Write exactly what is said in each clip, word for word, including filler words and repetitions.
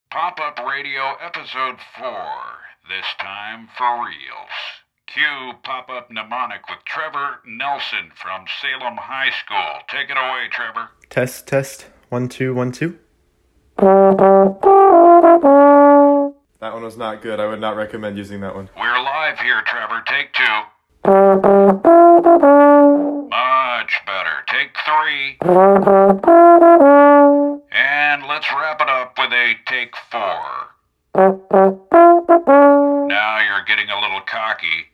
Pop-Up Radio Episode four, this time for reals. Cue Pop-Up Mnemonic with Trevor Nelson from Salem High School. Take it away, Trevor. Test, test, one, two, one, two. That one was not good. I would not recommend using that one. We're live here, Trevor. Take two. Much better. Take three. And let's wrap it up with a take four. Now you're getting a little cocky.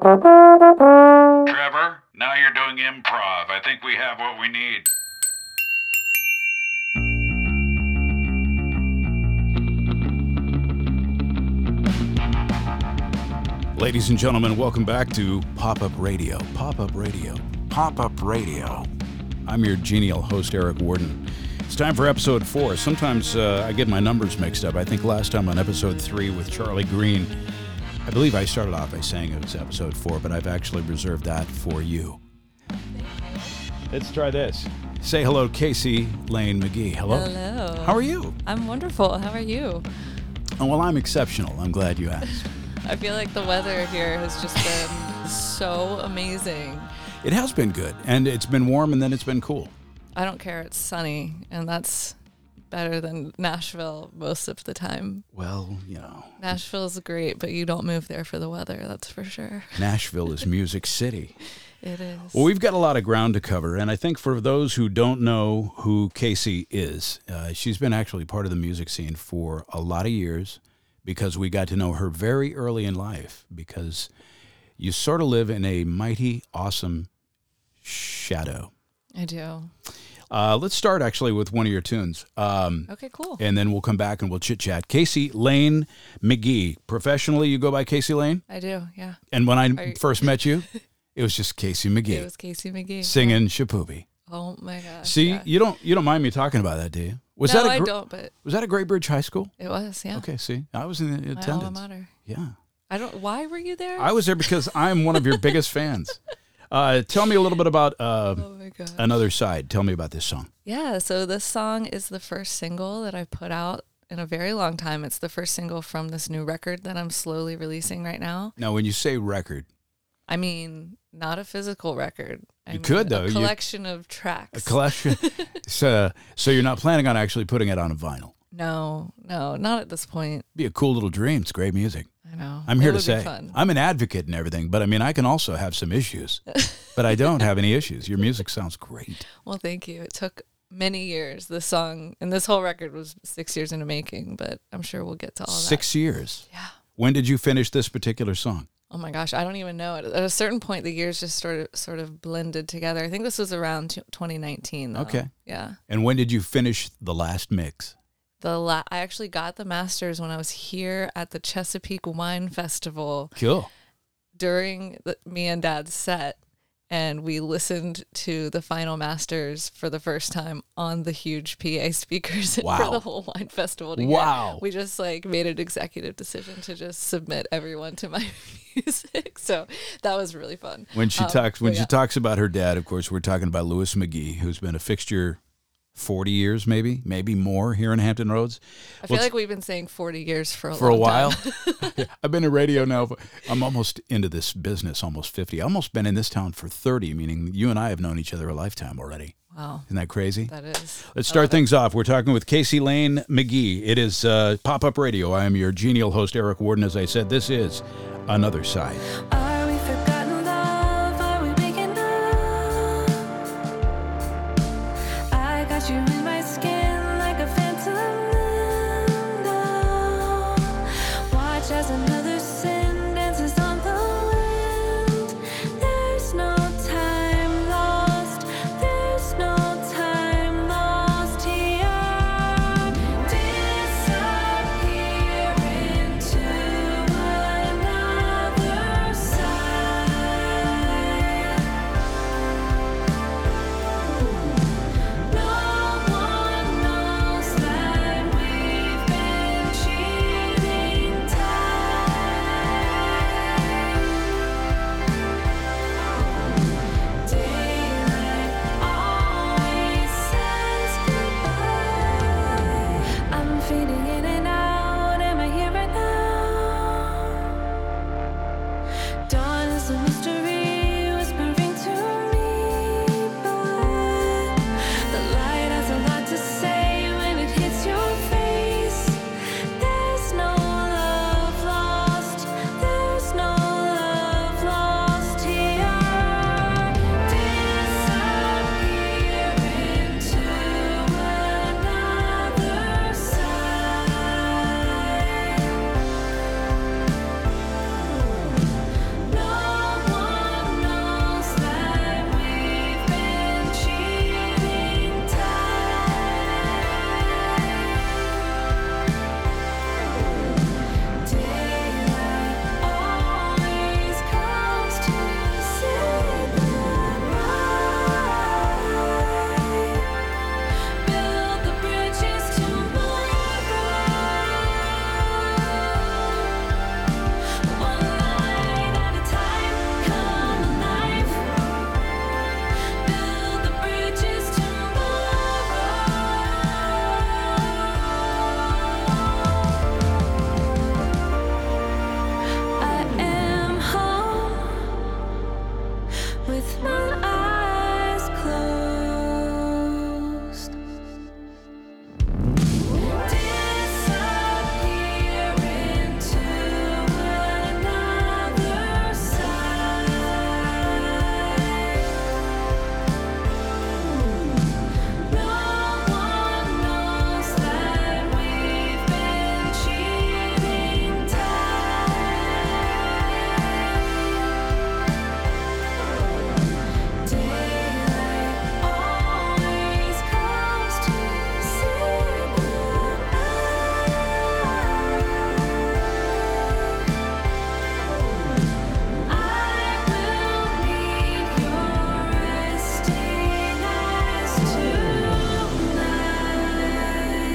Trevor, now you're doing improv. I think we have what we need. Ladies and gentlemen, welcome back to Pop-Up Radio. Pop-Up Radio. Pop-Up Radio. I'm your genial host, Eric Warden. It's time for episode four. Sometimes uh, I get my numbers mixed up. I think last time on episode three with Charlie Green, I believe I started off by saying it was episode four, but I've actually reserved that for you. Let's try this. Say hello, Casey Lane McGee. Hello. Hello. How are you? I'm wonderful. How are you? Oh, well, I'm exceptional. I'm glad you asked. I feel like the weather here has just been so amazing. It has been good, and it's been warm, and then it's been cool. I don't care. It's sunny, and that's better than Nashville most of the time. Well, you know. Nashville's great, but you don't move there for the weather, that's for sure. Nashville is Music City. It is. Well, we've got a lot of ground to cover, and I think for those who don't know who Casey is, uh, she's been actually part of the music scene for a lot of years because we got to know her very early in life because you sort of live in a mighty, awesome shadow. I do. Uh, let's start actually with one of your tunes. Um, okay, cool. And then we'll come back and we'll chit-chat. Casey Lane McGee. Professionally, you go by Casey Lane? I do, yeah. And when I you... first met you, it was just Casey McGee. It was Casey McGee. Singing yeah. Shapoopy. Oh my gosh. See, yeah. you don't you don't mind me talking about that, do you? Was no, that a I gr- don't, but... Was that a Great Bridge High School? It was, yeah. Okay, see. I was in the my attendance. alma mater. Yeah. I don't... Why were you there? I was there because I'm one of your biggest fans. Uh, tell me a little bit about uh, oh my gosh. Another Side. Tell me about this song. Yeah, so this song is the first single that I put out in a very long time. It's the first single from this new record that I'm slowly releasing right now. Now, when you say record... I mean, not a physical record. I You mean, could, though. A You- collection of tracks. A collection. so, so you're not planning on actually putting it on a vinyl? No, no, not at this point. Be a cool little dream. It's great music. I know. I'm here It to would say be fun. I'm an advocate and everything, but I mean, I can also have some issues, but I don't have any issues. Your music sounds great. Well, thank you. It took many years. This song and this whole record was six years in the making, but I'm sure we'll get to all that. Six years. Yeah. When did you finish this particular song? Oh my gosh, I don't even know. At a certain point, the years just sort of sort of blended together. I think this was around twenty nineteen. Though. Okay. Yeah. And when did you finish the last mix? The la- I actually got the masters when I was here at the Chesapeake Wine Festival Cool. during the, me and Dad's set, and we listened to the final masters for the first time on the huge P A speakers Wow. for the whole wine festival. To Wow. get. We just like made an executive decision to just submit everyone to my music, so that was really fun. When she Um, talks, when but she yeah. talks about her dad, of course, we're talking about Louis McGee, who's been a fixture forty years, maybe, maybe more here in Hampton Roads. I feel Well, like we've been saying forty years for a for a long while. time. I've been in radio now. For, I'm almost into this business, almost fifty. I've almost been in this town for thirty, meaning you and I have known each other a lifetime already. Wow, Isn't that crazy? that is. Let's I start love things off. We're talking with Casey Lane McGee. It is uh, Pop-Up Radio. I am your genial host, Eric Warden. As I said, this is Another Side. Are we forgotten love? Are we making up? I got you in my skin like a phantom now. Watch as another sin dances on the wind. There's no time lost. There's no time lost here. Disappear into another side.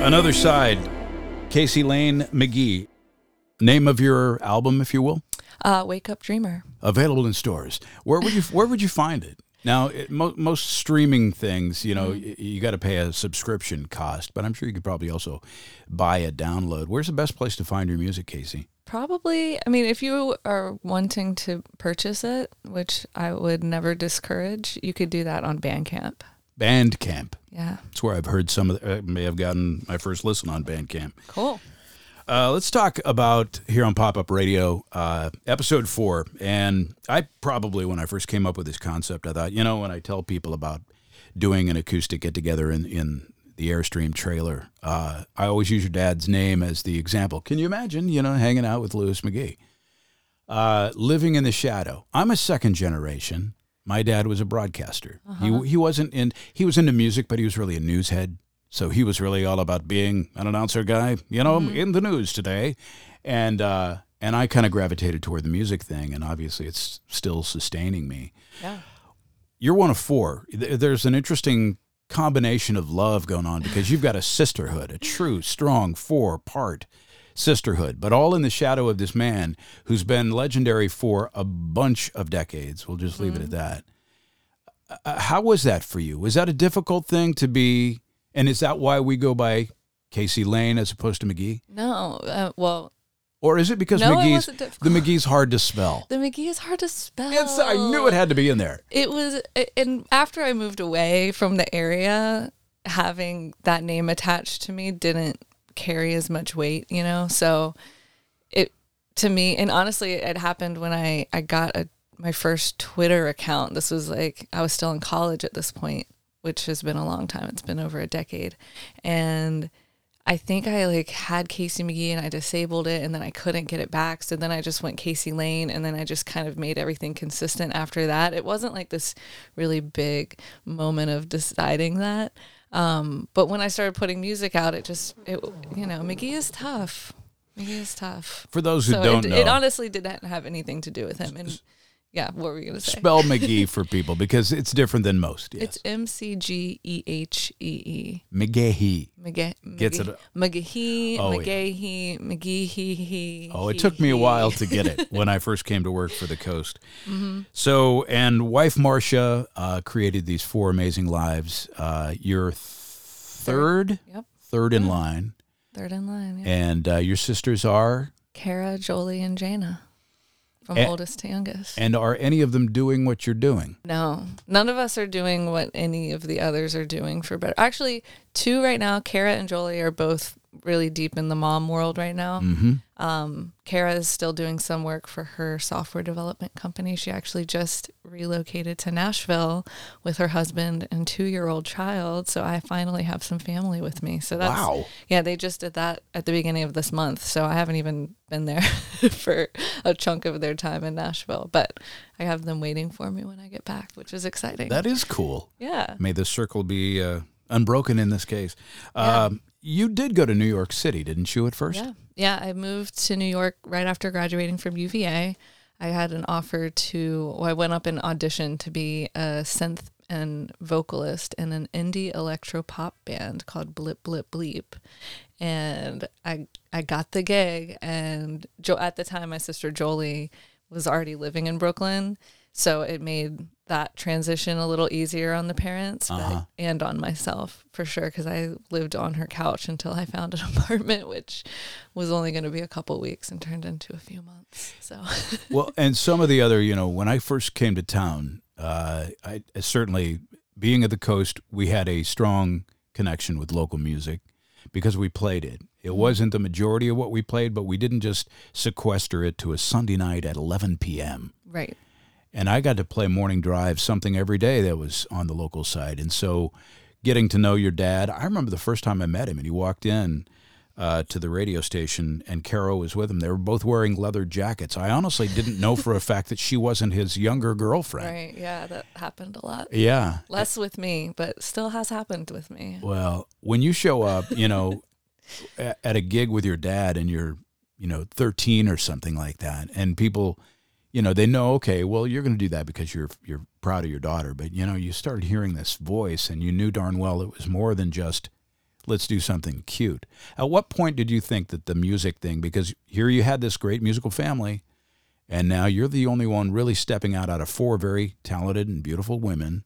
Another Side, Casey Lane McGee. Name of your album, if you will? Uh, Wake Up Dreamer. Available in stores. Where would you Where would you find it? Now, it, mo- most streaming things, you know, Mm-hmm. y- you got to pay a subscription cost, but I'm sure you could probably also buy a download. Where's the best place to find your music, Casey? Probably, I mean, if you are wanting to purchase it, which I would never discourage, you could do that on Bandcamp. Bandcamp. Yeah. That's where I've heard some of the, I may have gotten my first listen on Bandcamp. Cool. Uh, let's talk about here on Pop-Up Radio, uh, episode four. And I probably, when I first came up with this concept, I thought, you know, when I tell people about doing an acoustic get-together in, in the Airstream trailer, uh, I always use your dad's name as the example. Can you imagine, you know, hanging out with Louis McGee? Uh, living in the shadow. I'm a second generation. My dad was a broadcaster. Uh-huh. He he wasn't in, he was into music, but he was really a newshead. So he was really all about being an announcer guy, you know, Mm-hmm. in the news today. And uh, and I kind of gravitated toward the music thing, and obviously it's still sustaining me. Yeah. You're one of four. Th- There's an interesting combination of love going on because you've got a sisterhood, a true, strong four-part sisterhood, but all in the shadow of this man who's been legendary for a bunch of decades. We'll just leave it at that. Uh, how was that for you? Was that a difficult thing to be... And is that why we go by Casey Lane as opposed to McGee? No, uh, well, Or is it because No, it McGee's wasn't the difficult. McGee's hard to spell? the McGee is hard to spell. It's, I knew it had to be in there. It was, and after I moved away from the area, having that name attached to me didn't carry as much weight, you know? So it, to me, and honestly, it happened when I, I got a, my first Twitter account. This was like, I was still in college at this point, which has been a long time. It's been over a decade. And I think I like had Casey McGee and I disabled it and then I couldn't get it back. So then I just went Casey Lane and then I just kind of made everything consistent after that. It wasn't like this really big moment of deciding that. Um, but when I started putting music out, it just, it, you know, McGee is tough. McGee is tough. For those who So don't it, know, it honestly didn't have anything to do with him. And yeah, what were we going to say? spell McGee for people because it's different than most. Yes. It's M C G E H E E. McGahee. McGee, Gets it- McGahee, Oh, yeah. McGahee, McGee, he, he. Oh, it he, took me a he. while to get it when I first came to work for the Coast. Mm-hmm. So, and wife Marcia uh, created these four amazing lives. Uh, you're third, Yep, third in line, third in line. Yeah. and uh, your sisters are. Kara, Jolie, and Jana, from And- oldest to youngest. And are any of them doing what you're doing? No, none of us are doing what any of the others are doing for better. Actually, two right now, Kara and Jolie, are both really deep in the mom world right now. Mm-hmm. Um, Kara is still doing some work for her software development company. She actually just relocated to Nashville with her husband and two-year-old child. So I finally have some family with me. So that's, Wow. yeah, they just did that at the beginning of this month. So I haven't even been there for a chunk of their time in Nashville, but I have them waiting for me when I get back, which is exciting. That is cool. yeah. May the circle be uh, unbroken in this case. Um, you did go to New York City, didn't you, at first? Yeah. Yeah. I moved to New York right after graduating from U V A. I had an offer to, well, I went up and auditioned to be a synth and vocalist in an indie electro pop band called Blip Blip Bleep. And I I got the gig. And jo- at the time, my sister Jolie was already living in Brooklyn. So it made that transition a little easier on the parents but, Uh-huh. and on myself for sure, because I lived on her couch until I found an apartment, which was only going to be a couple weeks and turned into a few months. So Well, and some of the other, you know, when I first came to town, uh, I I certainly, being at the Coast, we had a strong connection with local music because we played it. It wasn't the majority of what we played, but we didn't just sequester it to a Sunday night at eleven p.m. right. And I got to play morning drive, something every day that was on the local side. And so getting to know your dad, I remember the first time I met him and he walked in uh, to the radio station and Caro was with him. They were both wearing leather jackets. I honestly didn't know for a fact that she wasn't his younger girlfriend. Right. Yeah, that happened a lot. Yeah. Less with me, but still has happened with me. Well, when you show up, you know, a- at a gig with your dad and you're, you know, thirteen or something like that, and people, you know, they know, okay, well, you're going to do that because you're you're proud of your daughter. But, you know, you started hearing this voice and you knew darn well it was more than just let's do something cute. At what point did you think that the music thing, because here you had this great musical family, and now you're the only one really stepping out out of four very talented and beautiful women.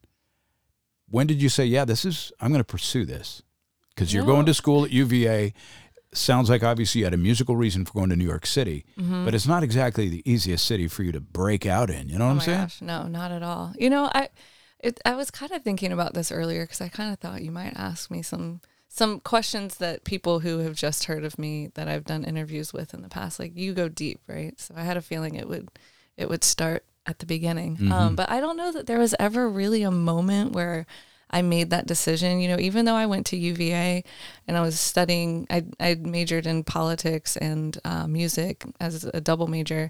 When did you say, yeah, this is, I'm going to pursue this? Because you're No. going to school at U V A. Sounds like obviously you had a musical reason for going to New York City, but it's not exactly the easiest city for you to break out in. You know what Oh I'm my saying? gosh, no, not at all. You know, I it, I was kind of thinking about this earlier because I kind of thought you might ask me some some questions that people who have just heard of me that I've done interviews with in the past, like you go deep, right? So I had a feeling it would it would start at the beginning. Mm-hmm. Um, but I don't know that there was ever really a moment where I made that decision. You know, even though I went to U V A and I was studying, I I majored in politics and uh, music as a double major.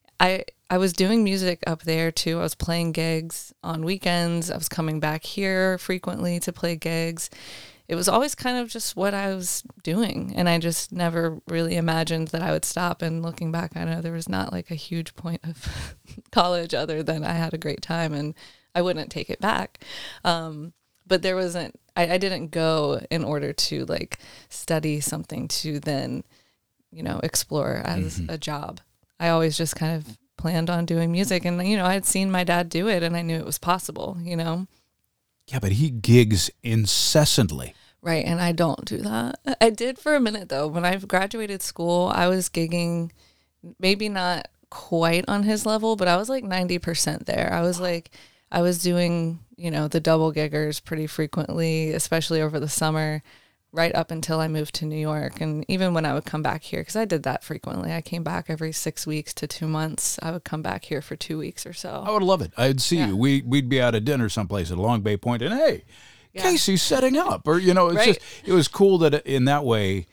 I I was doing music up there too. I was playing gigs on weekends. I was coming back here frequently to play gigs. It was always kind of just what I was doing, and I just never really imagined that I would stop. And looking back, I know there was not like a huge point of college other than I had a great time and I wouldn't take it back. Um, but there wasn't, I, I didn't go in order to like study something to then, you know, explore as a job. I always just kind of planned on doing music, and, you know, I had seen my dad do it and I knew it was possible, you know? Yeah, but he gigs incessantly. Right. And I don't do that. I did for a minute though. When I graduated school, I was gigging, maybe not quite on his level, but I was like ninety percent there. I was like, I was doing, you know, the double giggers pretty frequently, especially over the summer, right up until I moved to New York. And even when I would come back here, because I did that frequently, I came back every six weeks to two months. I would come back here for two weeks or so. I would love it. I'd see Yeah. you. We, we'd be out at dinner someplace at Long Bay Point, and hey, Yeah. Casey's setting up. Or, you know, it's Right. just, it was cool that in that way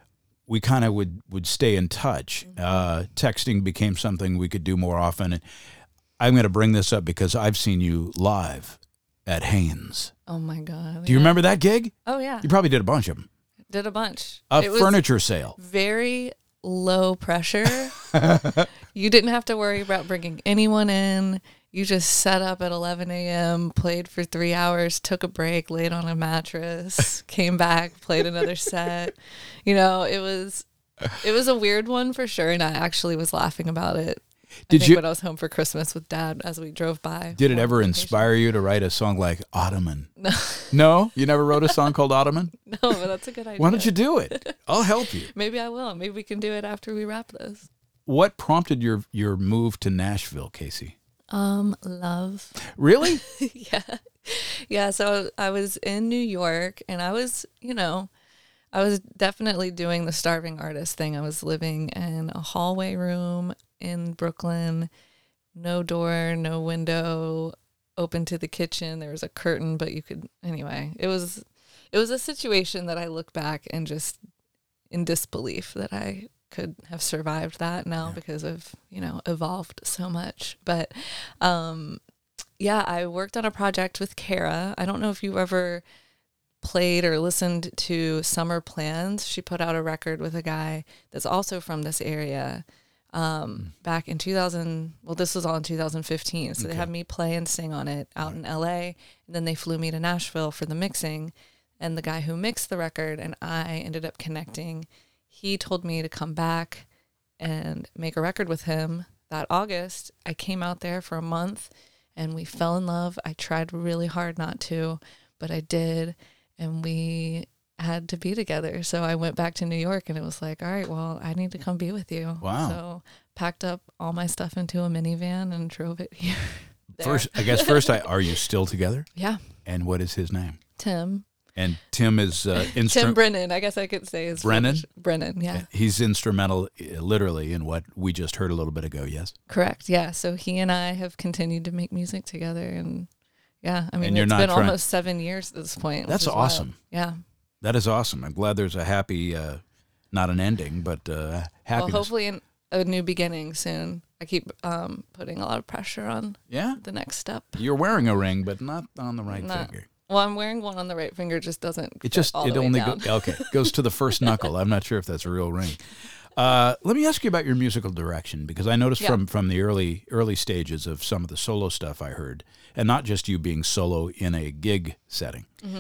we kind of would, would stay in touch. Mm-hmm. Uh, texting became something we could do more often. And I'm going to bring this up because I've seen you live at Hanes. Oh my God. Do you yeah. remember that gig? Oh, yeah. You probably did a bunch of them. Did a bunch. A It was furniture sale. very low pressure. You didn't have to worry about bringing anyone in. You just set up at eleven a.m., played for three hours, took a break, laid on a mattress, came back, played another set. You know, it was it was a weird one for sure, and I actually was laughing about it. Did I think you- when I was home for Christmas with Dad as we drove by. Did it on ever vacation. inspire you to write a song like Ottoman? No, No? You never wrote a song called Ottoman? no, but that's a good idea. Why don't you do it? I'll help you. Maybe I will. Maybe we can do it after we wrap this. What prompted your your move to Nashville, Casey? Um, love. Really? yeah. Yeah. So I was in New York and I was, you know, I was definitely doing the starving artist thing. I was living in a hallway room in Brooklyn, no door, no window, open to the kitchen. There was a curtain, but you could, anyway, it was, it was a situation that I look back and just in disbelief that I could have survived that now because I've, you know, evolved so much. But, um, yeah, I worked on a project with Kara. I don't know if you ever played or listened to Summer Plans. She put out a record with a guy that's also from this area um, back in two thousand. Well, this was all in two thousand fifteen. So they Okay. had me play and sing on it out in L A. And then they flew me to Nashville for the mixing. And the guy who mixed the record and I ended up connecting. He told me to come back and make a record with him that August. I came out there for a month and we fell in love. I tried really hard not to, but I did. And we had to be together. So I went back to New York and it was like, all right, well, I need to come be with you. Wow. So packed up all my stuff into a minivan and drove it here. there. First, I guess first, I are you still together? Yeah. And what is his name? Tim. And Tim is uh, Tim instru- Brennan, I guess I could say is Brennan? Brennan, yeah. He's instrumental, uh, literally, in what we just heard a little bit ago. Yes. Correct. Yeah. So he and I have continued to make music together, and yeah, I mean, And you're it's not been trying- almost seven years at this point. which That's is wild. awesome. Yeah. That is awesome. I'm glad there's a happy, uh, not an ending, but uh, happiness. Well, hopefully in a new beginning soon. I keep um, putting a lot of pressure on Yeah. the next step. You're wearing a ring, but not on the right Not- finger. Well, I'm wearing one on the right finger. Just doesn't. It fit just all it the way only down. go, okay goes to the first knuckle. I'm not sure if that's a real ring. Uh, let me ask you about your musical direction, because I noticed Yeah. from from the early early stages of some of the solo stuff I heard, and not just you being solo in a gig setting. Mm-hmm.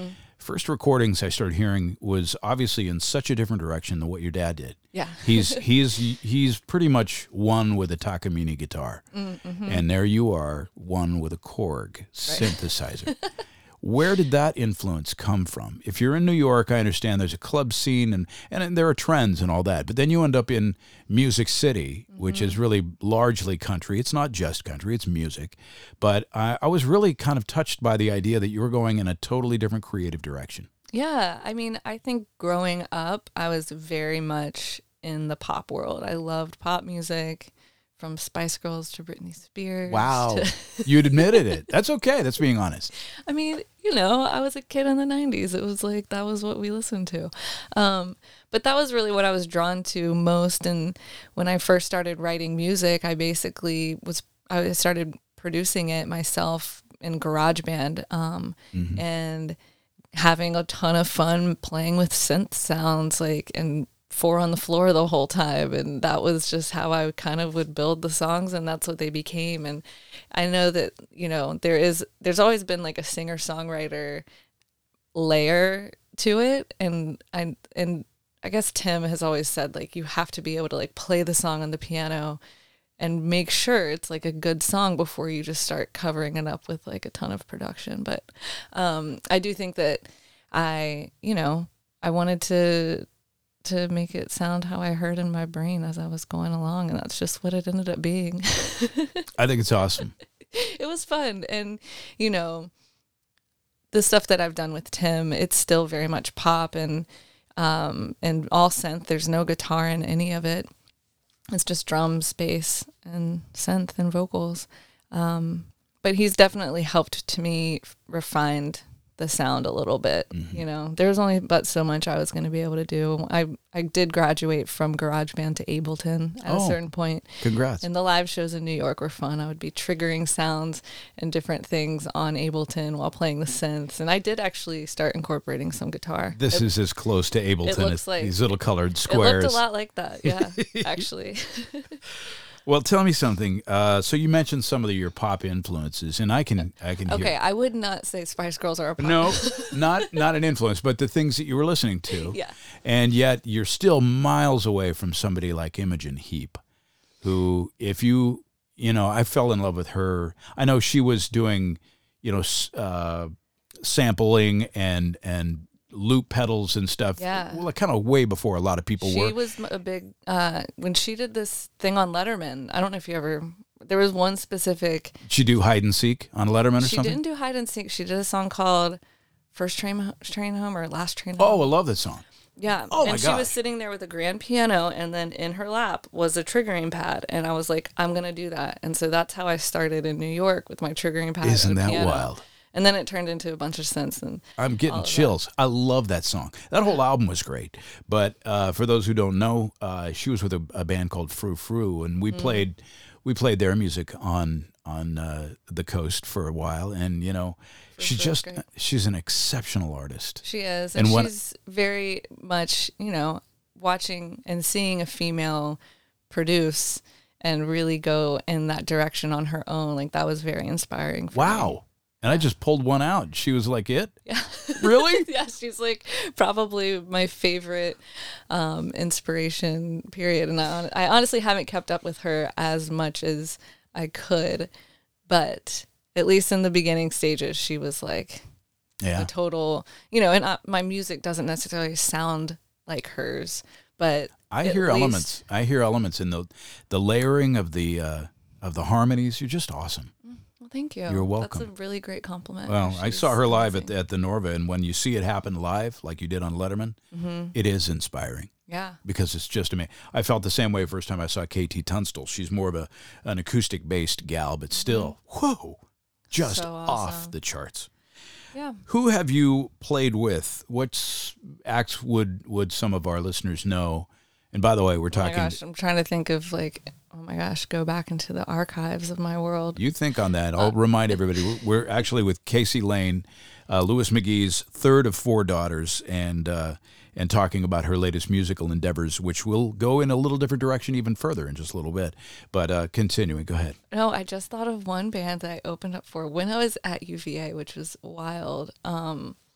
first recordings I started hearing was obviously in such a different direction than what your dad did. Yeah. He's he's he's pretty much one with a Takamine guitar, Mm-hmm. and there you are, one with a Korg synthesizer. Where did that influence come from? If you're in New York, I understand there's a club scene and, and there are trends and all that, but then you end up in Music City, which Mm-hmm. is really largely country. It's not just country, it's music. But I, I was really kind of touched by the idea that you were going in a totally different creative direction. Yeah, I mean, I think growing up, I was very much in the pop world. I loved pop music, from Spice Girls to Britney Spears. Wow. to- You'd admitted it. That's okay. That's being honest. I mean, you know, I was a kid in the nineties. It was like, that was what we listened to. Um, but that was really what I was drawn to most. And when I first started writing music, I basically was, I started producing it myself in GarageBand, um, Mm-hmm. and having a ton of fun playing with synth sounds, like, and four on the floor the whole time. And that was just how I kind of would build the songs, and that's what they became. And I know that, you know, there is, there's always been like a singer songwriter layer to it. And I, and I guess Tim has always said, like, you have to be able to like play the song on the piano and make sure it's like a good song before you just start covering it up with like a ton of production. But um, I do think that I, you know, I wanted to to make it sound how I heard in my brain as I was going along, and that's just what it ended up being. I think it's awesome. It was fun, and you know, the stuff that I've done with Tim, it's still very much pop and um, and all synth. There's no guitar in any of it. It's just drums, bass, and synth and vocals. Um, but he's definitely helped to me refine the sound a little bit. Mm-hmm. You know, there's only but so much I was going to be able to do. I I did graduate from GarageBand to Ableton at Oh. a certain point. Congrats. And the live shows in New York were fun. I would be triggering sounds and different things on Ableton while playing the synths. And I did actually start incorporating some guitar. This it, is as close to Ableton looks as like- these little colored it squares. looked a lot like that. Yeah, actually. Well, tell me something. Uh, so you mentioned some of the, your pop influences, and I can I can Okay, hear. I would not say Spice Girls are a pop. No, not not an influence, but the things that you were listening to. Yeah. And yet you're still miles away from somebody like Imogen Heap, who, if you, you know, I fell in love with her. I know she was doing, you know, s- uh, sampling and and loop pedals and stuff. Yeah. Well, kind of way before a lot of people She were. was a big, uh, when she did this thing on Letterman, I don't know if you ever, there was one specific, She do hide and seek on Letterman or she something? didn't do hide and seek. She did a song called First Train Train Home or Last Train Oh, Home. I love that song. Yeah. Oh, my and she gosh. was sitting there with a grand piano, and then in her lap was a triggering pad. And I was like, I'm going to do that. And so that's how I started in New York with my triggering pad. Isn't and a that piano. wild? And then it turned into a bunch of synths. And I'm getting all of that. chills. I love that song. That whole album was great. But uh, for those who don't know, uh, she was with a, a band called Frou Frou, and Mm. we played we played their music on on uh, the coast for a while. And you know, she Frou's just great. she's an exceptional artist. She is. And And, when- she's very much, you know, watching and seeing a female produce and really go in that direction on her own. Like, that was very inspiring for me. Wow. And I just pulled one out. She was like, "It Yeah. really?" Yeah, she's like probably my favorite um, inspiration, period. And I, I honestly haven't kept up with her as much as I could, but at least in the beginning stages, she was like Yeah. a total, you know, and uh, my music doesn't necessarily sound like hers, but I at hear least- elements. I hear elements in the the layering of the uh, of the harmonies. You're just awesome. Well, thank you. You're welcome. That's a really great compliment. Well, I She's saw her live at amazing. the, at the Norva, and when you see it happen live, like you did on Letterman, Mm-hmm. it is inspiring Yeah. because it's just amazing. I felt the same way the first time I saw K T Tunstall. She's more of a an acoustic based gal, but still, whoa, just So off awesome. the charts. Yeah. Who have you played with? What acts would would some of our listeners know? And by the way, we're Oh my talking. gosh, I'm trying to think of like, oh my gosh, go back into the archives of my world. You think on that. Uh, I'll remind everybody, we're we're actually with Casey Lane, uh, Louis McGee's third of four daughters, and uh, and talking about her latest musical endeavors, which will go in a little different direction even further in just a little bit. But uh, continuing, go ahead. No, I just thought of one band that I opened up for when I was at U V A, which was wild. Um,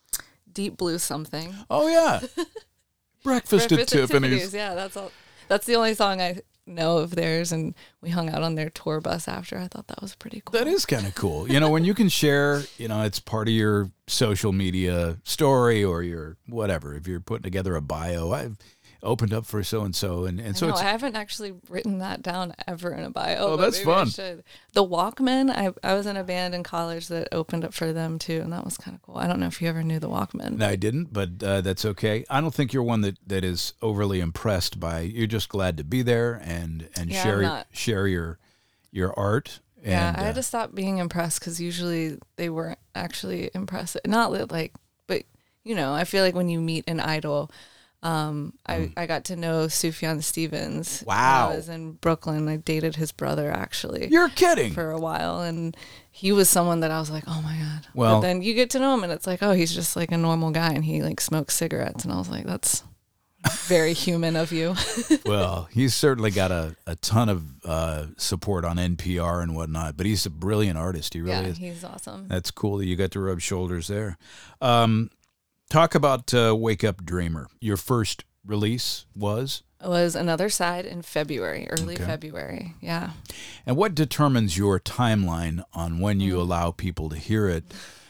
Deep Blue something. Oh yeah, Breakfast, Breakfast at Tiffany's. Yeah, that's all. That's the only song I know of theirs, and we hung out on their tour bus after. I thought that was pretty cool. That is kind of cool. You know, when you can share, you know, it's part of your social media story or your whatever. If you're putting together a bio, I've opened up for so and so, and and so no, it's I haven't actually written that down ever in a bio. Oh, but that's maybe I fun. should. The Walkmen, I I was in a band in college that opened up for them too, and that was kind of cool. I don't know if you ever knew the Walkmen. No, I didn't, but uh, that's okay. I don't think you're one that, that is overly impressed by. You're just glad to be there and and Yeah, share I'm not. share your your art. And, Yeah, I had uh, to stop being impressed because usually they weren't actually impressive. Not that, like, but you know, I feel like when you meet an idol, um, I I got to know Sufjan Stevens. Mm. Wow. when I was in Brooklyn. I dated his brother actually You're kidding. for a while, and he was someone that I was like, oh my god. Well- but then you get to know him, and it's like, oh, he's just like a normal guy, and he like smokes cigarettes, and I was like, that's very human of you. Well, he's certainly got a, a ton of uh, support on N P R and whatnot, but he's a brilliant artist. He really yeah, is. he's awesome. That's cool that you got to rub shoulders there. Um, talk about uh, Wake Up Dreamer. Your first release was? It was Another Side in February, early Okay. February. Yeah. And what determines your timeline on when Mm. you allow people to hear it?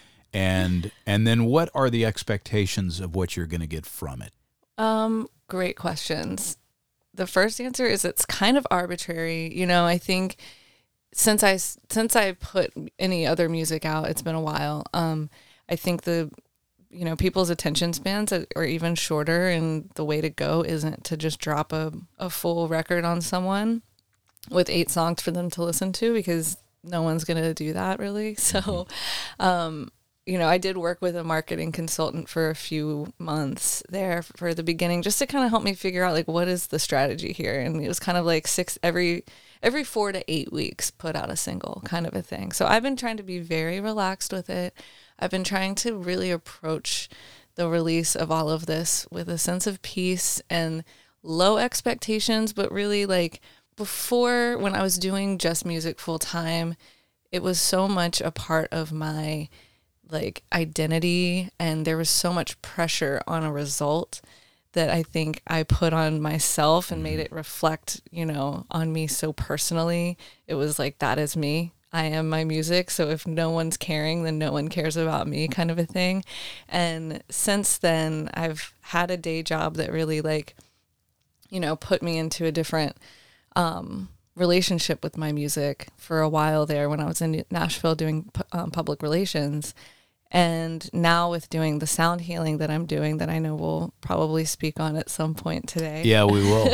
And and then what are the expectations of what you're going to get from it? Um, great questions. The first answer is it's kind of arbitrary. You know, I think since I since I put any other music out, it's been a while. Um, I think the you know people's attention spans are are even shorter, and the way to go isn't to just drop a a full record on someone with eight songs for them to listen to, because no one's gonna do that really. So, um, you know, I did work with a marketing consultant for a few months there for the beginning, just to kind of help me figure out like what is the strategy here. And it was kind of like six every every four to eight weeks put out a single kind of a thing. So I've been trying to be very relaxed with it. I've been trying to really approach the release of all of this with a sense of peace and low expectations, but really like before, when I was doing just music full time, it was so much a part of my like identity, and there was so much pressure on a result that I think I put on myself and made it reflect, you know, on me so personally. It was like, that is me. I am my music. So if no one's caring, then no one cares about me, kind of a thing. And since then, I've had a day job that really like, you know, put me into a different um, relationship with my music for a while there when I was in Nashville doing um, public relations. And now with doing the sound healing that I'm doing, that I know we'll probably speak on at some point today. Yeah, we will.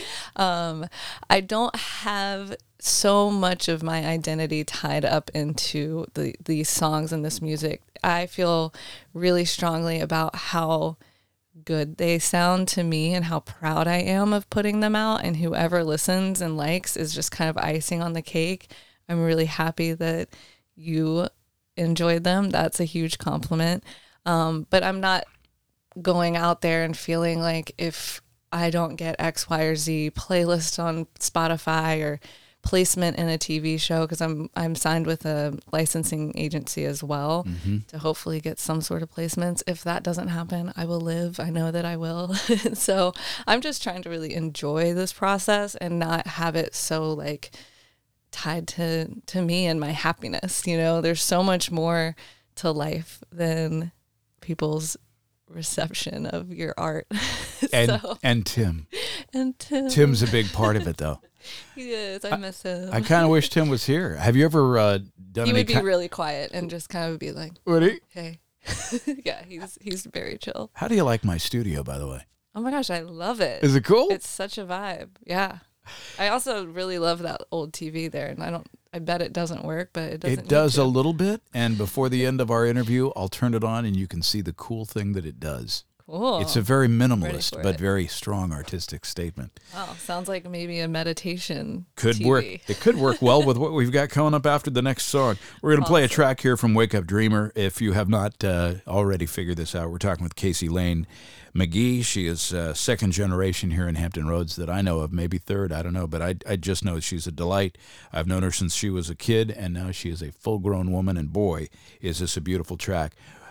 um, I don't have so much of my identity tied up into the these songs and this music. I feel really strongly about how good they sound to me and how proud I am of putting them out, and whoever listens and likes is just kind of icing on the cake. I'm really happy that you enjoyed them. That's a huge compliment. Um, but I'm not going out there and feeling like if I don't get X, Y, or Z playlist on Spotify or placement in a T V show, because I'm I'm signed with a licensing agency as well Mm-hmm. to hopefully get some sort of placements. If that doesn't happen, I will live. I know that I will. So I'm just trying to really enjoy this process and not have it so like tied to to me and my happiness. You know, there's so much more to life than people's reception of your art. And so, and Tim. and Tim, Tim's a big part of it, though. he is. I miss him. I kind of wish Tim was here. Have you ever uh, done he any would be ki- really quiet and just kind of be like, Would he? "Hey." Yeah, he's he's very chill. How do you like my studio, by the way? Oh my gosh, I love it. Is it cool? It's such a vibe. Yeah. I also really love that old T V there, and I don't. I bet it doesn't work, but it doesn't. It does need a to. little bit, and before the end of our interview, I'll turn it on and you can see the cool thing that it does. Cool. It's a very minimalist for but it. very strong artistic statement. Wow, sounds like maybe a meditation. Could T V. work. It could work well with what we've got coming up after the next song. We're going to play a track here from Wake Up Dreamer. If you have not uh, already figured this out, we're talking with Casey Lane McGee. She is uh, second generation here in Hampton Roads that I know of, maybe third, I don't know, but I, I just know she's a delight. I've known her since she was a kid, and now she is a full-grown woman, and boy, is this a beautiful track.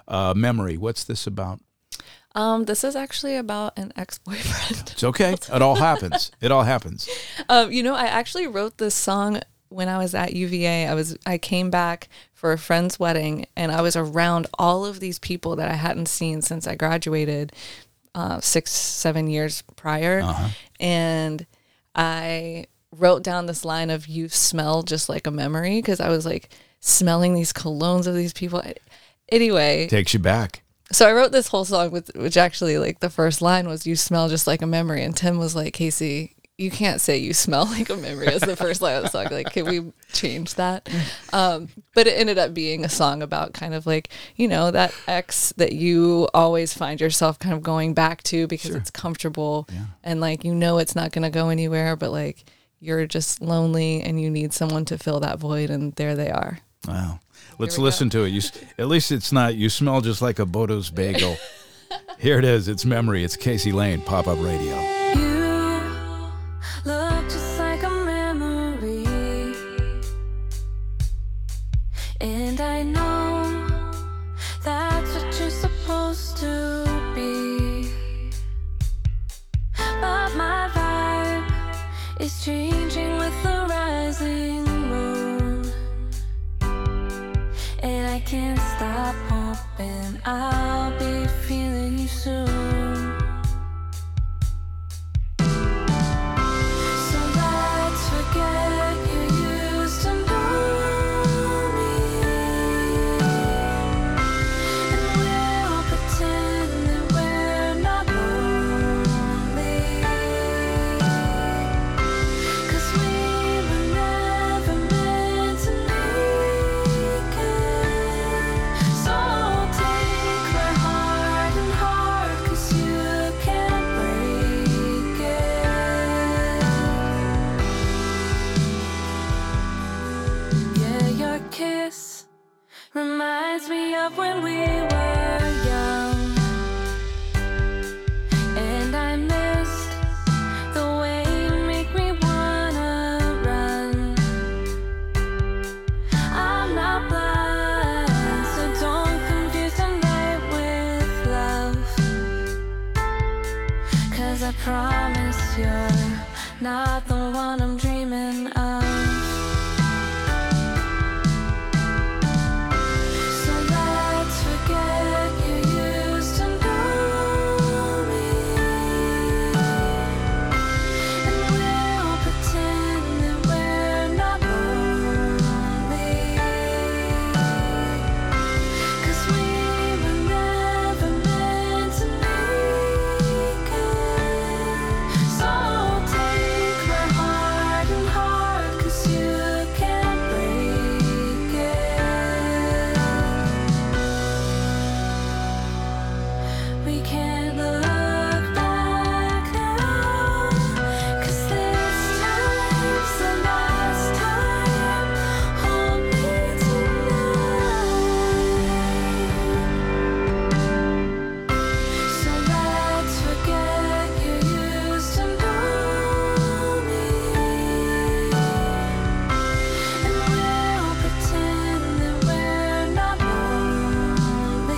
Uh, Memory, what's this about? Um, this is actually about an ex-boyfriend. It's okay. It all happens. It all happens. Um, you know, I actually wrote this song when I was at U V A. I was I came back for a friend's wedding, and I was around all of these people that I hadn't seen since I graduated uh, six, seven years prior, Uh-huh. and I wrote down this line of "You smell just like a memory" because I was like smelling these colognes of these people. Anyway, Takes you back. so I wrote this whole song with, which actually like the first line was "You smell just like a memory," and Tim was like, "Casey, you can't say you smell like a memory" as the first line of the song. Like, can we change that? Um, but it ended up being a song about kind of like, you know, that ex that you always find yourself kind of going back to because Sure. it's comfortable Yeah. and like, you know, it's not going to go anywhere, but like you're just lonely and you need someone to fill that void, and there they are. Wow. Let's we listen to it. You, s- at least it's not, you smell just like a Bodo's bagel. Here it is. It's Memory. It's Casey Lane, Pop-Up Radio. You look just like a memory, and I know that's what you're supposed to be. But my vibe is changing with the rising moon, and I can't stop hoping I'll be feeling you soon. So let's forget you used to know me, and we'll pretend that we're not lonely, 'cause we were never meant to make it. So take my heart and heart, 'cause you can't break it. Yeah, your kiss reminds me of when we were young, and I missed the way you make me wanna run. I'm not blind, so don't confuse the night with love, 'cause I promise you're not the one I'm dreaming of. So let's forget you used to know me, and we'll pretend that we're not lonely, 'cause we were never meant to make it. So take my heart and heart, 'cause you can't break it. We can't look back now, 'cause this time's the last time. Hold me tonight. So let's forget you used to know me, and we'll pretend that we're not lonely,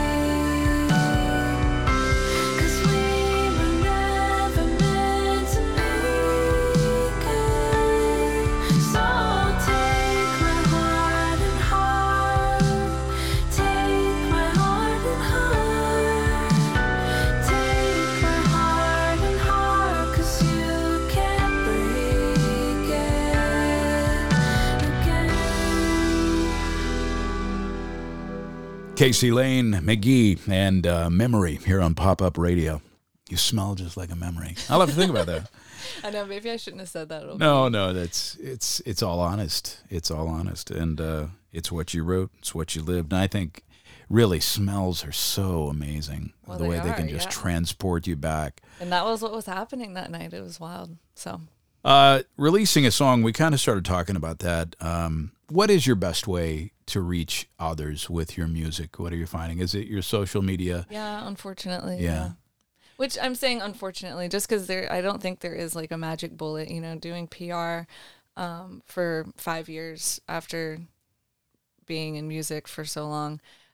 'cause we were never meant to make it. So take my heart and heart, take my heart and heart, take my heart and heart, 'cause you can't break it again. Casey Lane, McGee, and uh, Memory here on Pop-Up Radio. You smell just like a memory. I'll have to think about that. I know, maybe I shouldn't have said that. It'll No, no, that's it's it's all honest. It's all honest, and uh, it's what you wrote. It's what you lived. And I think really smells are so amazing. Well, the they way they can are, just yeah. transport you back. And that was what was happening that night. It was wild. So Uh, releasing a song, we kind of started talking about that. Um, what is your best way to reach others with your music? What are you finding? Is it your social media? yeah, unfortunately. Yeah. Which I'm saying unfortunately, just because there, I don't think there is like a magic bullet. You know, doing P R um, for five years after being in music for so long,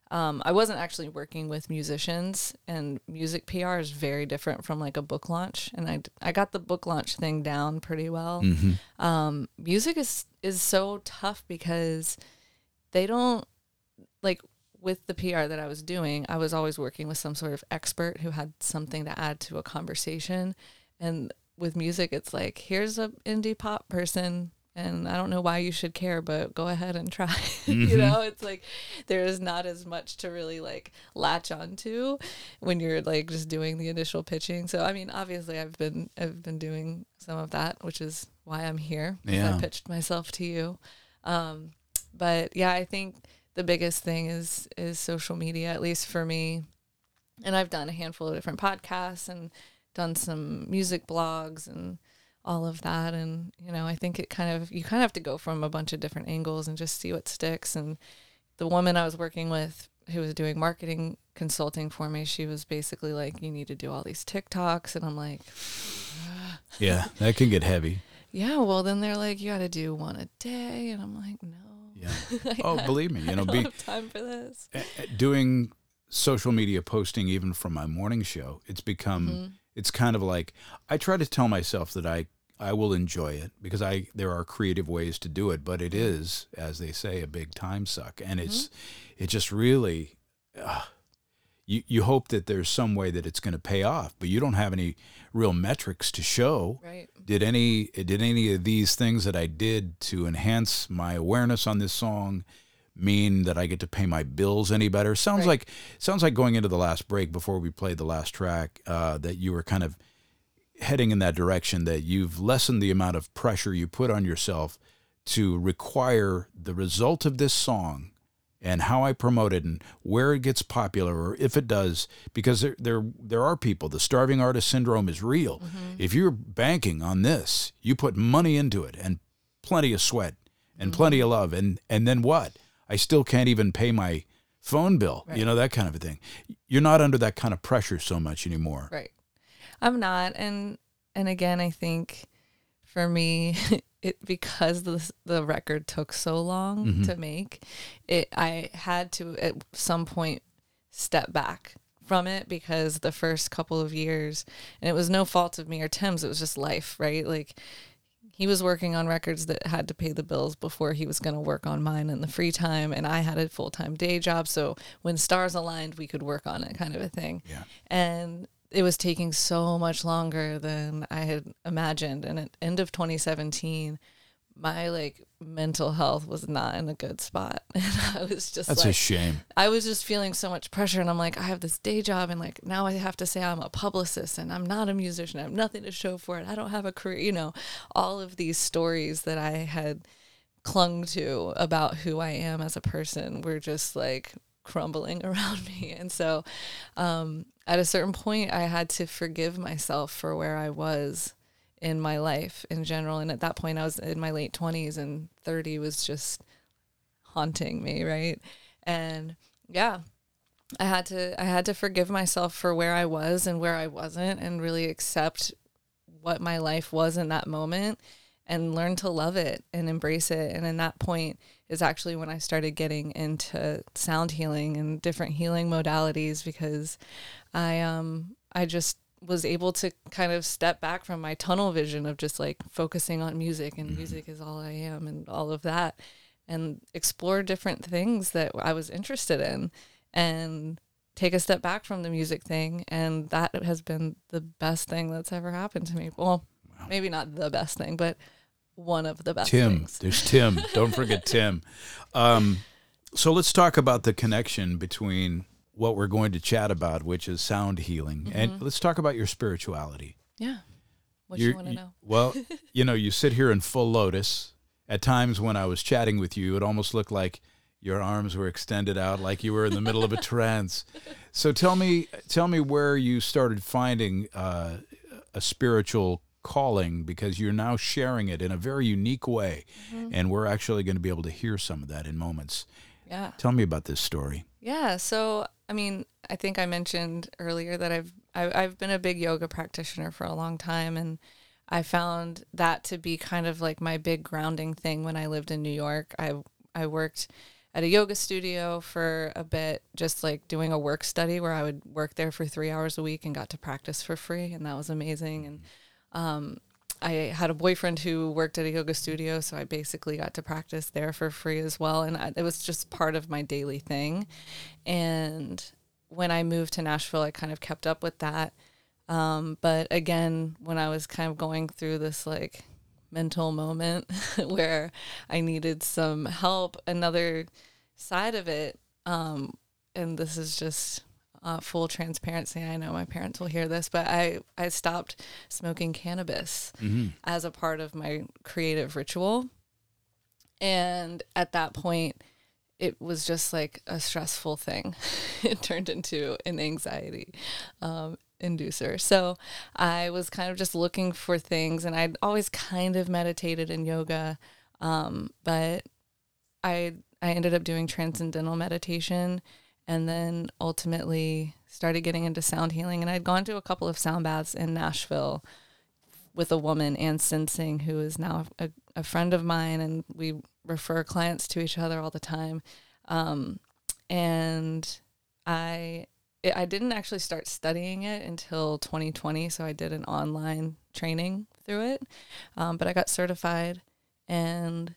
Um, I wasn't actually working with musicians, and music P R is very different from like a book launch. And I, I got the book launch thing down pretty well. Mm-hmm. Um, music is, is so tough because they don't, like with the P R that I was doing, I was always working with some sort of expert who had something to add to a conversation. And with music, it's like, here's a indie pop person, and I don't know why you should care, but go ahead and try. Mm-hmm. You know, it's like there's not as much to really like latch onto when you're like just doing the initial pitching. So I mean, obviously, I've been I've been doing some of that, which is why I'm here. Yeah. I pitched myself to you, um, but yeah, I think the biggest thing is is social media, at least for me. And I've done a handful of different podcasts and done some music blogs and all of that. And, you know, I think it kind of, you kind of have to go from a bunch of different angles and just see what sticks. And the woman I was working with who was doing marketing consulting for me, she was basically like, you need to do all these TikToks. And I'm like, ugh. Yeah, that can get heavy. Yeah, well, then they're like, you got to do one a day. And I'm like, no. Yeah. Oh, believe me, you know, I don't be, have time for this. doing social media posting, even from my morning show, it's become, mm-hmm. it's kind of like, I try to tell myself that I, I will enjoy it because I there are creative ways to do it, but it is, as they say, a big time suck, and it's mm-hmm. it just really uh, you you hope that there's some way that it's going to pay off, but you don't have any real metrics to show. Right. Did any did any of these things that I did to enhance my awareness on this song mean that I get to pay my bills any better? Sounds right. like sounds like going into the last break before we played the last track uh, that you were kind of heading in that direction, that you've lessened the amount of pressure you put on yourself to require the result of this song and how I promote it and where it gets popular, or if it does, because there there, there are people, the starving artist syndrome is real. Mm-hmm. If you're banking on this, you put money into it and plenty of sweat and mm-hmm. plenty of love, and, and then what? I still can't even pay my phone bill, right. you know, that kind of a thing. You're not under that kind of pressure so much anymore. Right. I'm not, and and again, I think for me, it because the the record took so long mm-hmm. to make, it I had to at some point step back from it, because the first couple of years, and it was no fault of me or Tim's, it was just life, right? Like he was working on records that had to pay the bills before he was going to work on mine in the free time, and I had a full time day job, so when stars aligned, we could work on it, kind of a thing. Yeah, and it was taking so much longer than I had imagined. And at the end of twenty seventeen, my like mental health was not in a good spot. And I was just That's like, a shame. I was just feeling so much pressure. And I'm like, I have this day job, and like now I have to say I'm a publicist and I'm not a musician. I have nothing to show for it. I don't have a career. You know, all of these stories that I had clung to about who I am as a person were just like crumbling around me. And so um, at a certain point, I had to forgive myself for where I was in my life in general. And at that point, I was in my late twenties, and thirty was just haunting me, right? And yeah, I had to I had to forgive myself for where I was and where I wasn't, and really accept what my life was in that moment, and learn to love it and embrace it. And in that point is actually when I started getting into sound healing and different healing modalities, because I um I just was able to kind of step back from my tunnel vision of just like focusing on music, and mm-hmm. music is all I am and all of that, and explore different things that I was interested in, and take a step back from the music thing. And that has been the best thing that's ever happened to me. Well, wow. Maybe not the best thing, but one of the best Tim, things. There's Tim. Don't forget Tim. Um, so let's talk about the connection between what we're going to chat about, which is sound healing. Mm-hmm. And let's talk about your spirituality. Yeah. What You're, you want to know? Well, you know, you sit here in full lotus. At times when I was chatting with you, it almost looked like your arms were extended out, like you were in the middle of a trance. So tell me, tell me where you started finding uh, a spiritual calling, because you're now sharing it in a very unique way. Mm-hmm. And we're actually going to be able to hear some of that in moments. Yeah. Tell me about this story. Yeah. So, I mean, I think I mentioned earlier that I've, I, I've been a big yoga practitioner for a long time. And I found that to be kind of like my big grounding thing when I lived in New York. I, I worked at a yoga studio for a bit, just like doing a work study where I would work there for three hours a week and got to practice for free. And that was amazing. And um, I had a boyfriend who worked at a yoga studio, so I basically got to practice there for free as well. And I, it was just part of my daily thing. And when I moved to Nashville, I kind of kept up with that. Um, but again, when I was kind of going through this like mental moment where I needed some help, another side of it, um, and this is just uh, full transparency. I know my parents will hear this, but I, I stopped smoking cannabis Mm-hmm. as a part of my creative ritual. And at that point, it was just like a stressful thing. It turned into an anxiety um, inducer. So I was kind of just looking for things, and I'd always kind of meditated in yoga, um, but I I ended up doing transcendental meditation, and then ultimately started getting into sound healing. And I'd gone to a couple of sound baths in Nashville with a woman, Ann Sensing, who is now a, a friend of mine, and we refer clients to each other all the time. Um, and I I didn't actually start studying it until twenty twenty, so I did an online training through it. Um, but I got certified, and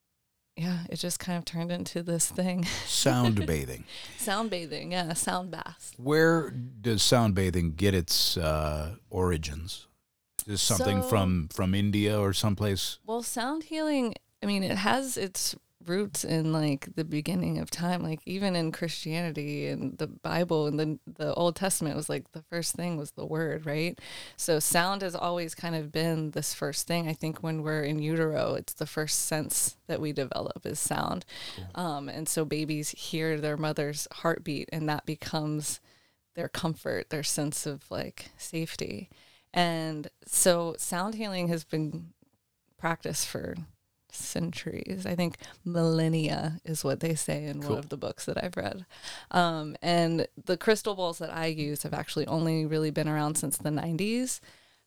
yeah, it just kind of turned into this thing. Sound bathing. Sound bathing, yeah, sound baths. Where does sound bathing get its uh, origins? Is this something So- from, from India or someplace? Well, sound healing, I mean, it has its roots in like the beginning of time, like even in Christianity and the Bible and the the Old Testament was like the first thing was the word, right? So sound has always kind of been this first thing. I think when we're in utero, it's the first sense that we develop is sound. Um, and so babies hear their mother's heartbeat, and that becomes their comfort, their sense of like safety. And so sound healing has been practiced for centuries. I think millennia is what they say in Cool. one of the books that I've read. Um, and the crystal balls that I use have actually only really been around since the nineties,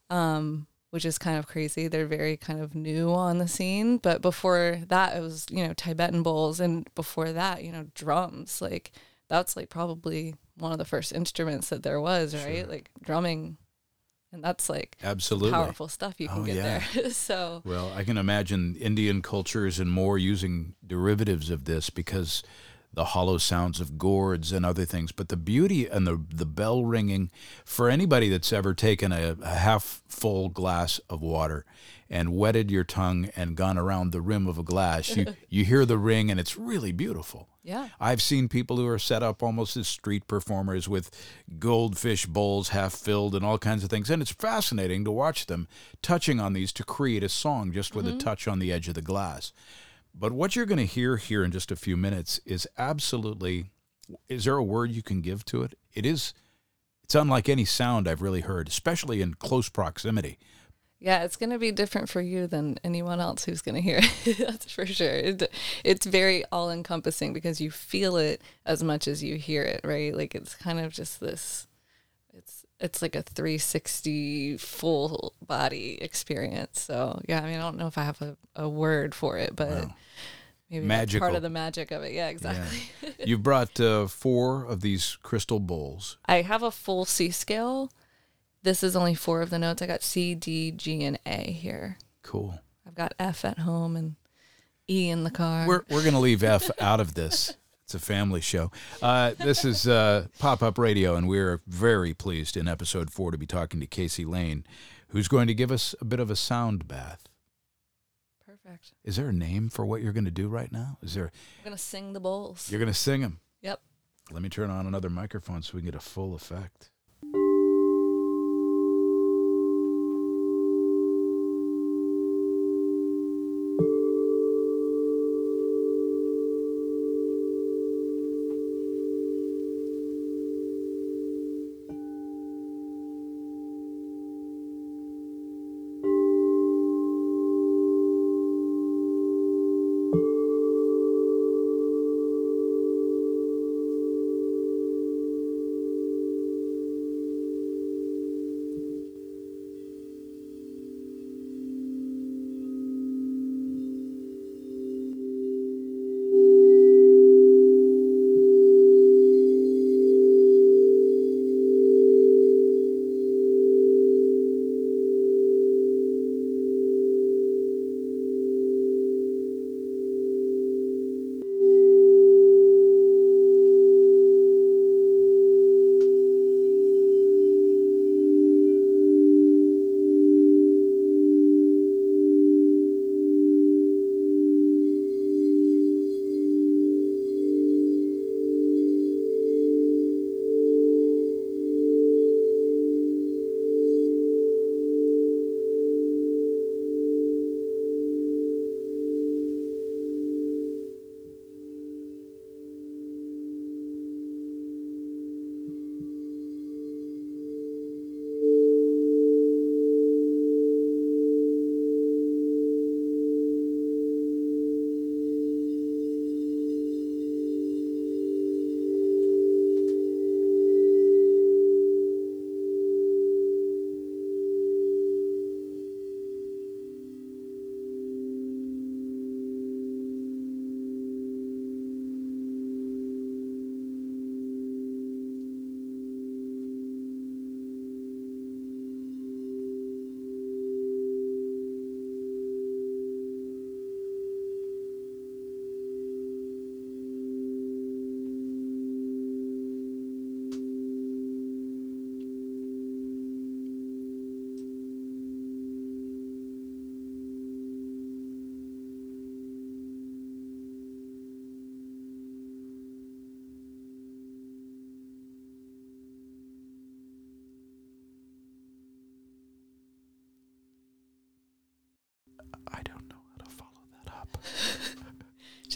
um, which is kind of crazy. They're very kind of new on the scene. But before that, it was, you know, Tibetan bowls. And before that, you know, drums. Like, that's like probably one of the first instruments that there was, right? Like drumming. And that's like Absolutely. powerful stuff you can Oh, get yeah. there. So Well, I can imagine Indian cultures and more using derivatives of this because the hollow sounds of gourds and other things. But the beauty and the the bell ringing, for anybody that's ever taken a, a half full glass of water and wetted your tongue and gone around the rim of a glass, you, you hear the ring, and it's really beautiful. yeah. I've seen people who are set up almost as street performers with goldfish bowls half filled and all kinds of things. And it's fascinating to watch them touching on these to create a song just with a touch on the edge of the glass. But what you're going to hear here in just a few minutes is absolutely, is there a word you can give to it? It is, it's unlike any sound I've really heard, especially in close proximity. Yeah, it's going to be different for you than anyone else who's going to hear it. That's for sure. It, it's very all-encompassing because you feel it as much as you hear it, right? Like it's kind of just this, it's it's like a three sixty full body experience. So, yeah, I mean, I don't know if I have a, a word for it, but Wow. maybe that's Magical. part of the magic of it. Yeah, exactly. Yeah. You've brought uh, four of these crystal bowls. I have a full C scale. This is only four of the notes. I got C, D, G, and A here. Cool. I've got F at home and E in the car. We're we're going to leave F out of this. It's a family show. Uh, this is uh, Pop-Up Radio, and we're very pleased in episode four to be talking to Casey Lane, who's going to give us a bit of a sound bath. Perfect. Is there a name for what you're going to do right now? Is there? I'm going to sing the bowls. You're going to sing them. Yep. Let me turn on another microphone so we can get a full effect.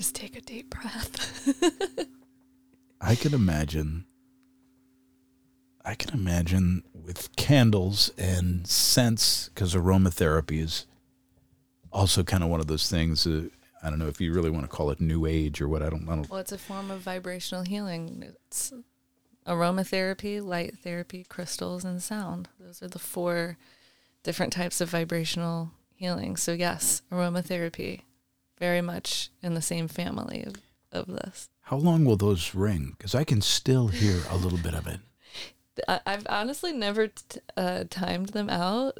just take a deep breath. I can imagine. I can imagine with candles and scents, because aromatherapy is also kind of one of those things. Uh, I don't know if you really want to call it new age or what. I don't. I don't. Well, it's a form of vibrational healing. It's aromatherapy, light therapy, crystals, and sound. Those are the four different types of vibrational healing. So yes, aromatherapy, very much in the same family of, of this. How long will those ring? Because I can still hear a little bit of it. I, I've honestly never t- uh, timed them out.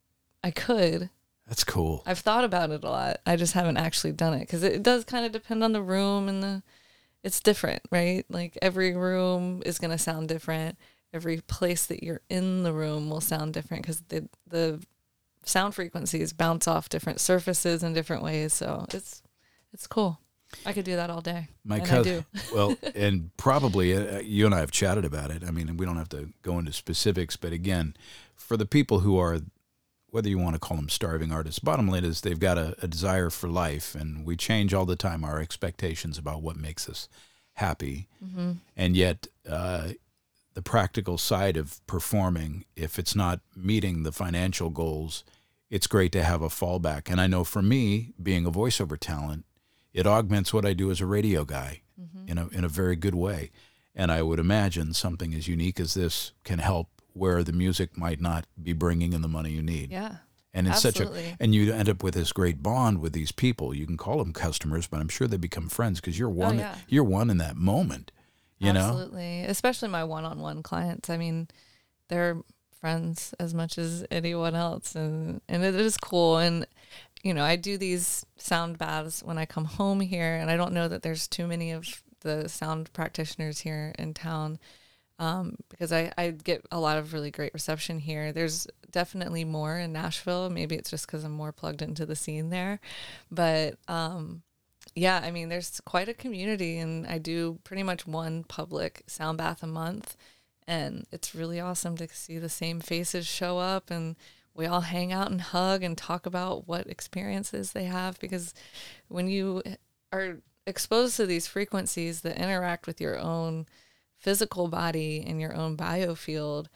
I could. That's cool. I've thought about it a lot. I just haven't actually done it because it does kind of depend on the room and the. It's different, right? Like every room is going to sound different. Every place that you're in the room will sound different because the the sound frequencies bounce off different surfaces in different ways. So it's it's cool. I could do that all day. My and cousin, I do. well, and probably uh, you and I have chatted about it. I mean, we don't have to go into specifics, but again, for the people who are, whether you want to call them starving artists, bottom line is they've got a, a desire for life, and we change all the time our expectations about what makes us happy, Mm-hmm. and yet uh, the practical side of performing, if it's not meeting the financial goals, it's great to have a fallback. And I know for me, being a voiceover talent, it augments what I do as a radio guy Mm-hmm. in a in a very good way. And I would imagine something as unique as this can help where the music might not be bringing in the money you need. Yeah. And it's such a Absolutely. and you end up with this great bond with these people. You can call them customers, but I'm sure they become friends because you're one. Oh, yeah. You're one in that moment. You know. Absolutely. Especially my one-on-one clients. I mean, they're friends as much as anyone else, and and it is cool. And you know, I do these sound baths when I come home here, and I don't know that there's too many of the sound practitioners here in town. Um, because I, I get a lot of really great reception here. There's definitely more in Nashville. Maybe it's just because I'm more plugged into the scene there. But um, yeah, I mean, there's quite a community, and I do pretty much one public sound bath a month. And it's really awesome to see the same faces show up, and we all hang out and hug and talk about what experiences they have. Because when you are exposed to these frequencies that interact with your own physical body and your own biofield,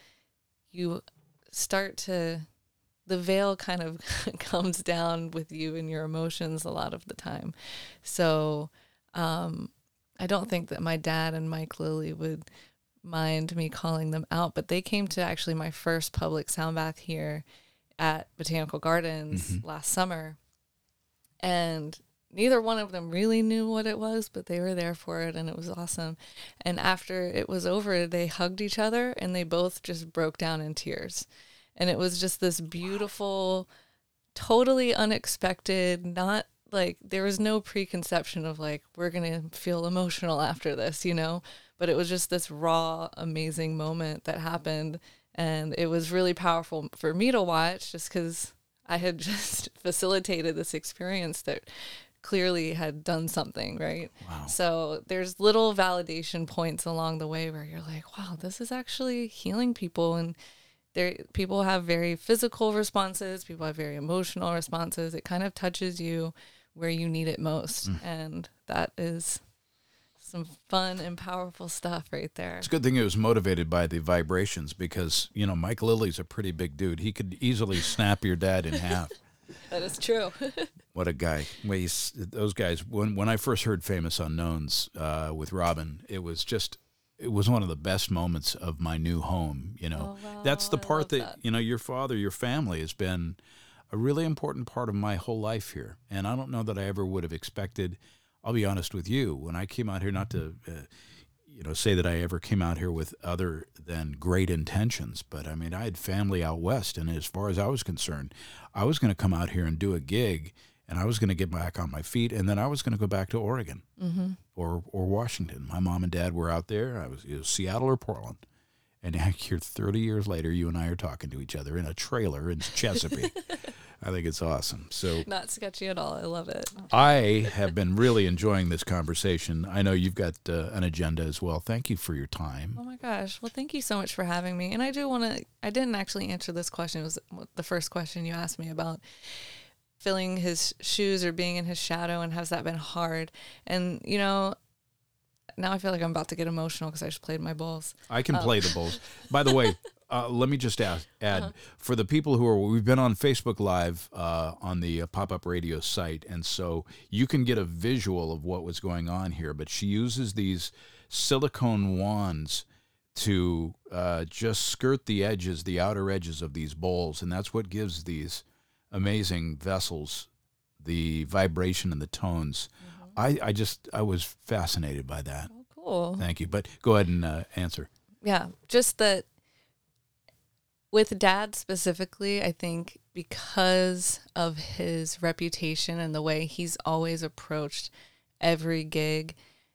you start to, the veil kind of comes down with you and your emotions a lot of the time. So um, I don't think that my dad and Mike Lilly would mind me calling them out, but they came to actually my first public sound bath here at Botanical Gardens Mhm. last summer. And neither one of them really knew what it was, but they were there for it, and it was awesome. And after it was over, they hugged each other, and they both just broke down in tears. And it was just this beautiful, totally unexpected, not like, there was no preconception of like, we're going to feel emotional after this, you know? But it was just this raw, amazing moment that happened. And it was really powerful for me to watch, just because I had just facilitated this experience that clearly had done something, right? Wow. So there's little validation points along the way where you're like, wow, this is actually healing people. And there, people have very physical responses, people have very emotional responses. It kind of touches you where you need it most. Mm. And that is some fun and powerful stuff right there. It's a good thing it was motivated by the vibrations because, you know, Mike Lilly's a pretty big dude. He could easily snap your dad in half. That is true. What a guy. Well, he's, those guys, when when I first heard Famous Unknowns uh, with Robin, it was just, it was one of the best moments of my new home, you know. Oh, wow. That's the I part love that, that. you know, your father, your family has been a really important part of my whole life here. And I don't know that I ever would have expected, I'll be honest with you, when I came out here, not to, uh, you know, say that I ever came out here with other than great intentions, but I mean, I had family out west, and as far as I was concerned, I was going to come out here and do a gig, and I was going to get back on my feet, and then I was going to go back to Oregon Mm-hmm. or or Washington. My mom and dad were out there. I was, it was Seattle or Portland. And here, thirty years later, you and I are talking to each other in a trailer in Chesapeake. I think it's awesome. So Not sketchy at all. I love it. I have been really enjoying this conversation. I know you've got uh, an agenda as well. Thank you for your time. Oh my gosh. Well, thank you so much for having me. And I do want to, I didn't actually answer this question. It was the first question you asked me about. filling his shoes or being in his shadow, and has that been hard? And, you know, now I feel like I'm about to get emotional because I just played my bowls. I can um. play the bowls. By the way, uh, let me just ask, add, Uh-huh. for the people who are, we've been on Facebook Live uh, on the uh, Pop-Up Radio site, and so you can get a visual of what was going on here, but she uses these silicone wands to uh, just skirt the edges, the outer edges of these bowls, and that's what gives these amazing vessels the vibration and the tones. Mm-hmm. I, I just, I was fascinated by that. Oh, cool. Thank you. But go ahead and uh, answer. Yeah, just that with Dad specifically, I think because of his reputation and the way he's always approached every gig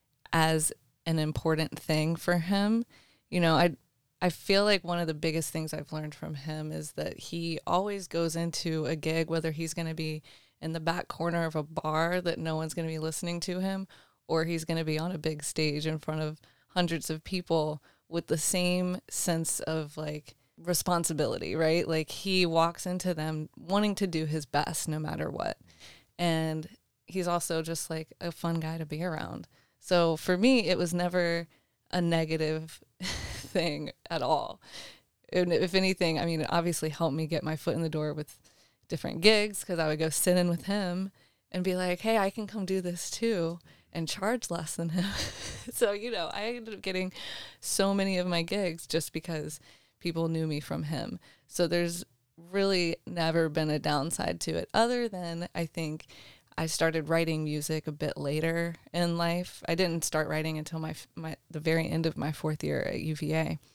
as an important thing for him, you know, I I feel like one of the biggest things I've learned from him is that he always goes into a gig, whether he's going to be in the back corner of a bar that no one's going to be listening to him, or he's going to be on a big stage in front of hundreds of people, with the same sense of like responsibility, right? Like he walks into them wanting to do his best no matter what. And he's also just like a fun guy to be around. So for me, it was never a negative thing at all. And if anything, I mean, it obviously helped me get my foot in the door with different gigs, because I would go sit in with him and be like, hey, I can come do this too, and charge less than him. So, you know, I ended up getting so many of my gigs just because people knew me from him. So there's really never been a downside to it, other than I think I started writing music a bit later in life. I didn't start writing until my my the very end of my fourth year at U V A.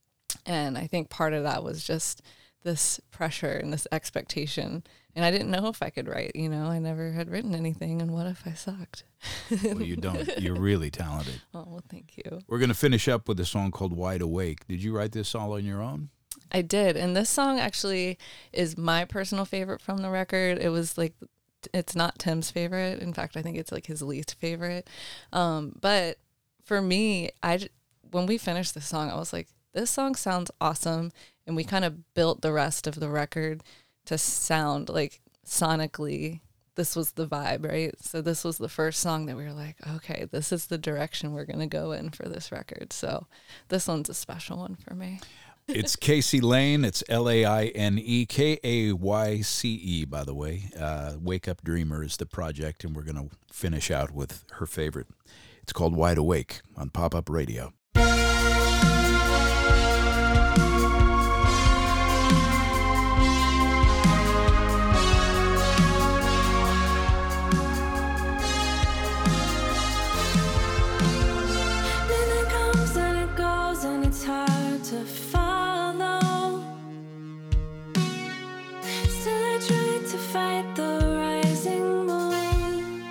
And I think part of that was just this pressure and this expectation. And I didn't know if I could write, you know, I never had written anything, and what if I sucked? Well, you don't. You're really talented. Oh, well, thank you. We're going to finish up with a song called Wide Awake. Did you write this all on your own? I did. And this song actually is my personal favorite from the record. It was like, it's not Tim's favorite. In fact, I think it's like his least favorite. Um, but for me, I, when we finished the song, I was like, this song sounds awesome. And we kind of built the rest of the record to sound like sonically, this was the vibe, right? So this was the first song that we were like, okay, this is the direction we're going to go in for this record. So this one's a special one for me. It's Casey Lane. It's L A I N E K A Y C E, by the way. Uh, Wake Up Dreamer is the project, and we're going to finish out with her favorite. It's called Wide Awake on Pop-Up Radio. To follow, still I try to fight the rising moon.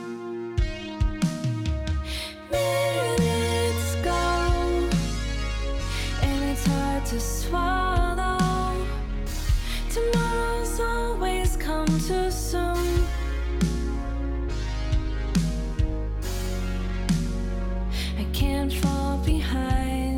Minutes go, and it's hard to swallow. Tomorrow's always come too soon. I can't fall behind.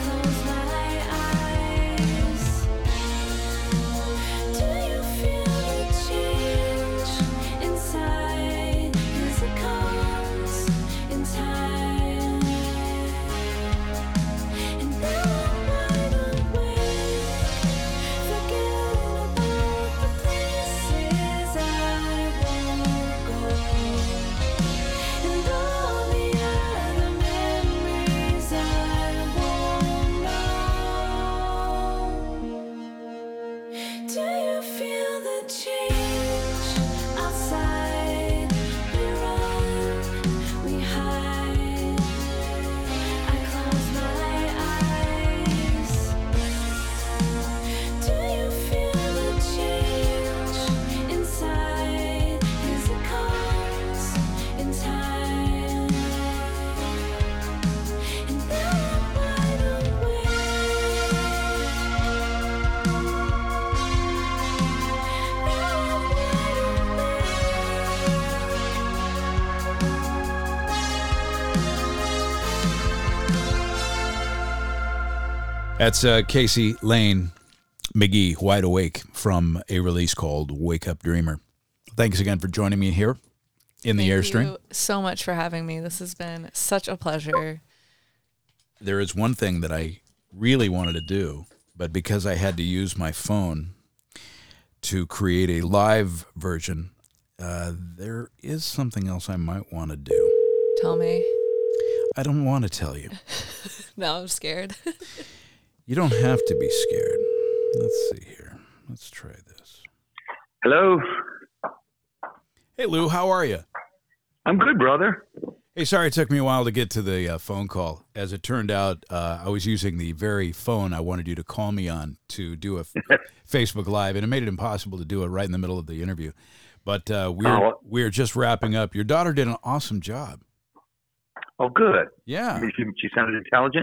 Feel That's uh, Casey Lane McGee, Wide Awake, from a release called Wake Up Dreamer. Thanks again for joining me here in the Thank Airstream. you so much for having me. This has been such a pleasure. There is one thing that I really wanted to do, but because I had to use my phone to create a live version, uh, there is something else I might want to do. Tell me. I don't want to tell you. No, I'm scared. You don't have to be scared. Let's see here. Let's try this. Hello. Hey, Lou, how are you? I'm good, brother. Hey, sorry it took me a while to get to the uh, phone call. As it turned out, uh, I was using the very phone I wanted you to call me on to do a f- Facebook Live, and it made it impossible to do it right in the middle of the interview. But uh, we're Oh. we're just wrapping up. Your daughter did an awesome job. Oh, good. Yeah, She, she sounded intelligent.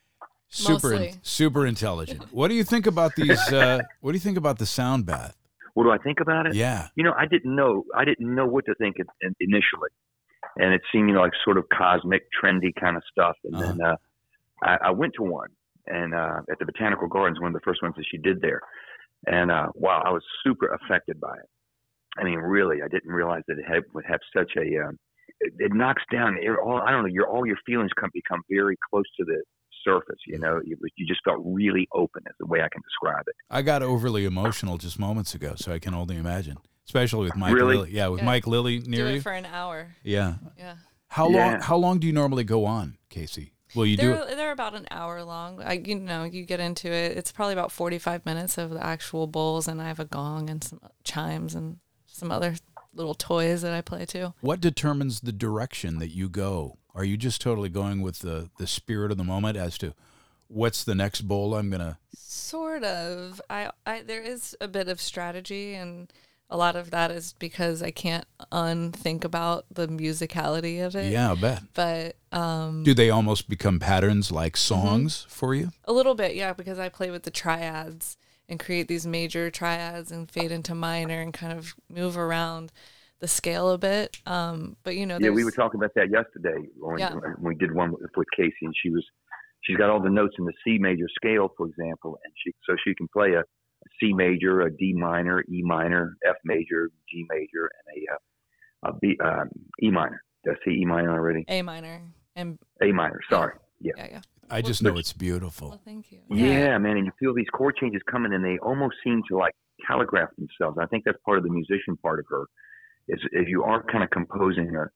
super Mostly. super intelligent. What do you think about these? Uh, what do you think about the sound bath? What do I think about it? Yeah, You know, I didn't know. I didn't know what to think in, in, initially, and it seemed, you know, like sort of cosmic, trendy kind of stuff. And Uh-huh. then uh, I, I went to one, and uh, at the Botanical Gardens, one of the first ones that she did there. And uh, wow, I was super affected by it. I mean, really, I didn't realize that it had, would have such a. Um, it, it knocks down all. I don't know. Your all your feelings come become very close to the surface. You know, you, you just felt really open, is the way I can describe it. I got overly emotional just moments ago, so I can only imagine. Especially with Mike Really? Lilly. Yeah, with Yeah. Mike Lilly Do near it you. for an hour. Yeah. Yeah. How long? Yeah. How long do you normally go on, Casey? Will you do it? They're, they're about an hour long. I, you know, you get into it. It's probably about forty-five minutes of the actual bowls, and I have a gong and some chimes and some other little toys that I play too. What determines the direction that you go? Are you just totally going with the, the spirit of the moment as to what's the next bowl I'm gonna? Sort of. I, I there is a bit of strategy, and a lot of that is because I can't unthink about the musicality of it. Yeah, I bet. But um, Do they almost become patterns like songs for you? a little bit, yeah, because I play with the triads and create these major triads and fade into minor and kind of move around the scale a bit. Um, but you know, Yeah, we there's- were talking about that yesterday when, Yeah. when we did one with, with Casey, and she was she's got all the notes in the C major scale, for example, and she so she can play a, a C major, a D minor, E minor, F major, G major, and a, uh, a B um, E minor. Did I say E minor already? A minor and A minor. Sorry. Yeah. yeah, yeah. I just know it's beautiful. Well, thank you. Yeah, man, and you feel these chord changes coming, and they almost seem to like telegraph themselves. I think that's part of the musician part of her, is, is you are kind of composing a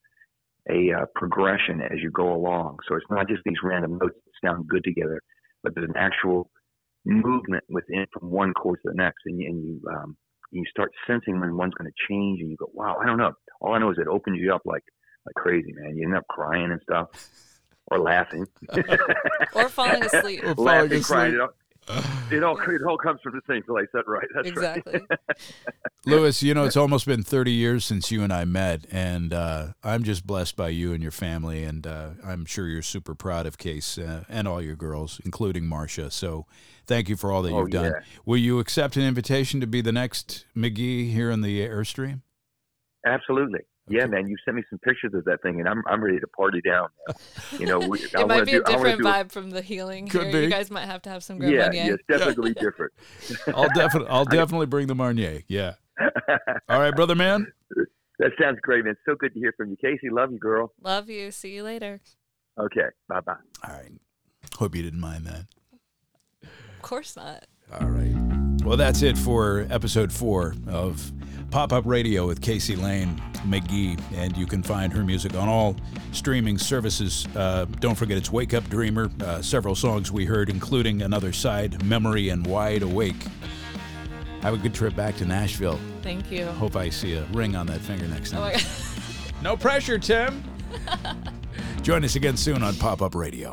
a uh, progression as you go along. So it's not just these random notes that sound good together, but there's an actual movement within from one chord to the next, and, you- and you um, you start sensing when one's going to change, and you go, wow, I don't know. All I know is it opens you up like like crazy, man. You end up crying and stuff, or laughing, Or falling asleep. Or falling laughing, crying. asleep. It all, it all it all comes from the same place. That's right. That's Exactly. right. Lewis, you know, it's almost been thirty years since you and I met, and uh, I'm just blessed by you and your family, and uh, I'm sure you're super proud of Case uh, and all your girls, including Marcia. So thank you for all that Oh, you've done. yeah. Will you accept an invitation to be the next McGee here in the Airstream? Absolutely. Yeah, Okay. man. You sent me some pictures of that thing, and I'm I'm ready to party down. now. You know, we, I It wanna might be do, a I wanna different do a- vibe from the healing Could here. be. You guys might have to have some Grand Yeah, Marnier. yeah, it's definitely different. I'll definitely, I'll definitely bring the Marnier. Yeah. All right, brother man. That sounds great, man. So good to hear from you, Casey. Love you, girl. Love you. See you later. Okay, bye bye. All right. Hope you didn't mind that. Of course not. All right. Well, that's it for episode four of Pop-Up Radio with Casey Lane McGee, and you can find her music on all streaming services. Uh, don't forget, it's Wake Up Dreamer, uh, several songs we heard, including Another Side, Memory, and Wide Awake. Have a good trip back to Nashville. Thank you. Hope I see a ring on that finger next Oh time. my God. No pressure, Tim. Join us again soon on Pop-Up Radio.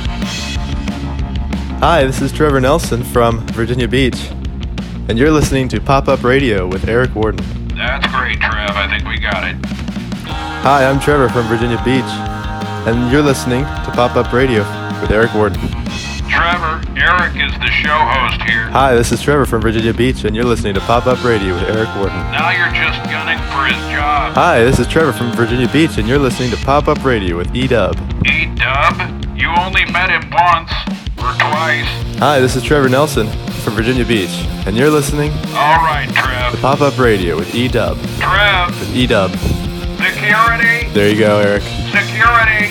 Hi, this is Trevor Nelson from Virginia Beach, and you're listening to Pop-Up Radio with Eric Warden. That's great, Trev. I think we got it. Hi, I'm Trevor from Virginia Beach, and you're listening to Pop-Up Radio with Eric Warden. Trevor, Eric is the show host here. Hi, this is Trevor from Virginia Beach, and you're listening to Pop-Up Radio with Eric Warden. Now you're just gunning for his job. Hi, this is Trevor from Virginia Beach, and you're listening to Pop-Up Radio with E-Dub. E-Dub, you only met him once. For twice. Hi, this is Trevor Nelson from Virginia Beach, and you're listening All right, Trev. to Pop-Up Radio with E-Dub. Trev. With E-Dub. Security. There you go, Eric. Security.